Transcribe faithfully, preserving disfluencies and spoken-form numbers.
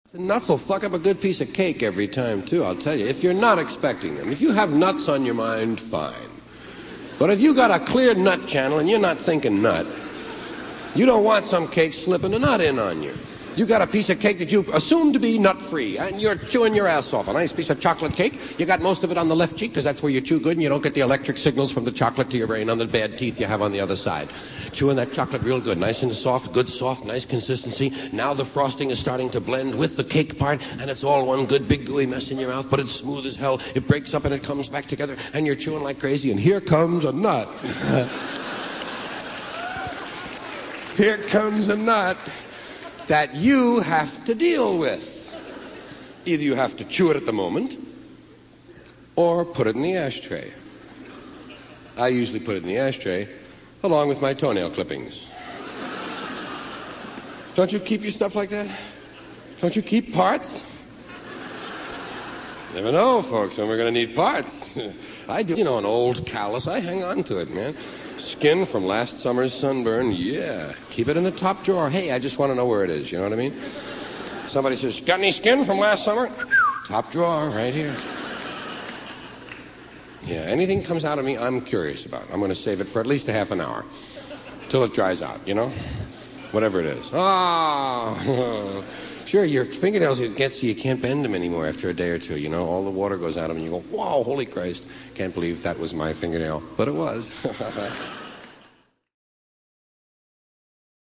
The nuts will fuck up a good piece of cake every time, too, I'll tell you, if you're not expecting them. If you have nuts on your mind, fine. But if you got a clear nut channel and you're not thinking nut, you don't want some cake slipping a nut in on you. You got a piece of cake that you assume to be nut-free, and you're chewing your ass off. A nice piece of chocolate cake. You got most of it on the left cheek, because that's where you chew good, and you don't get the electric signals from the chocolate to your brain on the bad teeth you have on the other side. Chewing that chocolate real good, nice and soft, good soft, nice consistency. Now the frosting is starting to blend with the cake part, and it's all one good big gooey mess in your mouth, but it's smooth as hell. It breaks up and it comes back together, and you're chewing like crazy, and here comes a nut. Here comes a nut that you have to deal with. Either you have to chew it at the moment or put it in the ashtray. I usually put it in the ashtray along with my toenail clippings. Don't you keep your stuff like that? Don't you keep parts? Never know, folks, when we're going to need parts. I do. You know, an old callus, I hang on to it, man. Skin from last summer's sunburn, yeah. Keep it in the top drawer. Hey, I just want to know where it is, you know what I mean? Somebody says, got any skin from last summer? Top drawer, right here. Yeah, anything comes out of me, I'm curious about. I'm going to save it for at least a half an hour. Till it dries out, you know? Whatever it is. Ah! Sure, your fingernails get so you can't bend them anymore after a day or two, you know? All the water goes out of them and you go, wow, holy Christ. Can't believe that was my fingernail. But it was.